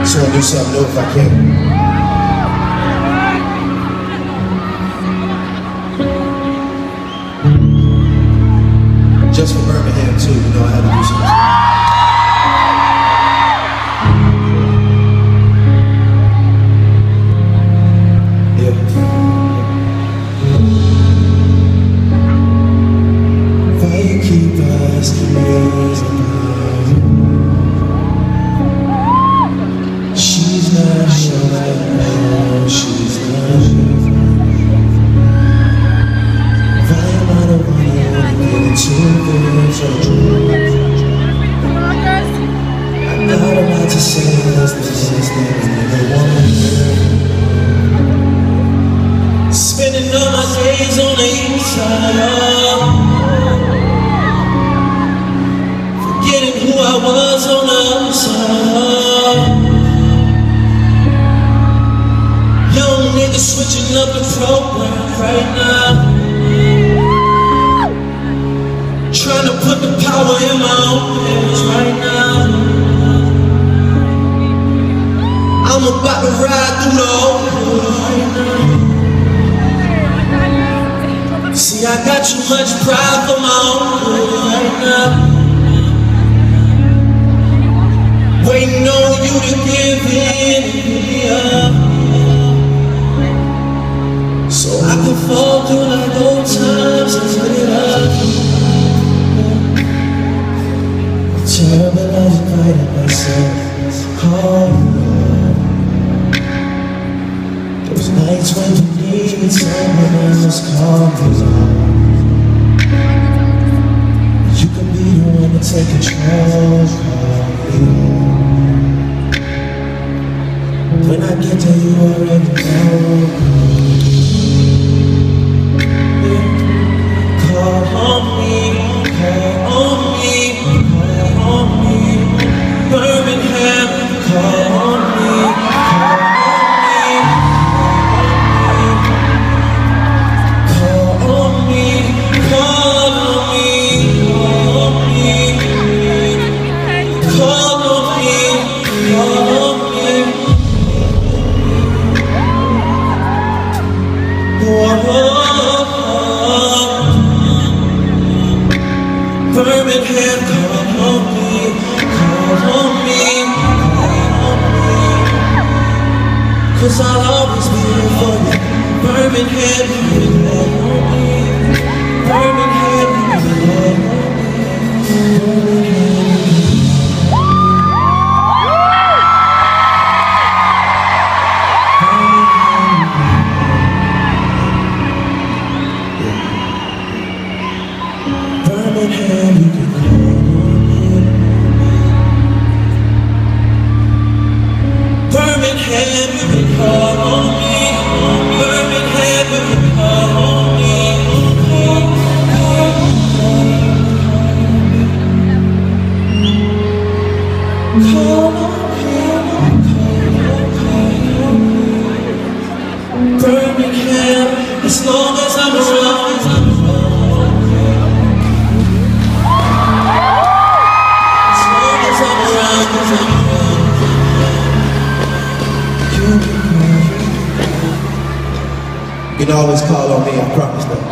Just wanna do something new if I can. Just for Birmingham too, you know I had to do something. Why you keep asking me about it? She's not here right now, she's not here. Why am I the one who get into this? I'm not about to say this nigga wanna hear. Spending all my days on the east side, forgetting who I was on the other side. Young niggas switching up the program right now, trying to put the power in my own hands right now. I'm about to ride through the open right now. See, I got too much pride for my own good right now. Waiting on you to give in and give me up, so I can fall through like old times and put it up. Terrible, I invited myself to call you up. Those nights when you needed someone else, call me up. You can be the one to take control, call me up. When I get there, you already know. Call on me, call on me, call on me. Birmingham, call on me, call on me, call on me, call on me, call on me, call on me, call on me. Birmingham, call on me, call on me, call on me, 'cause I'll always be here for you. Birmingham, call on me, Birmingham, call on me, Birmingham. Birmingham, you can call on me. Birmingham, you can call on me. Birmingham, you can call on me. Call on me. Birmingham, as long as I'm around. You can always call on me, I promise that.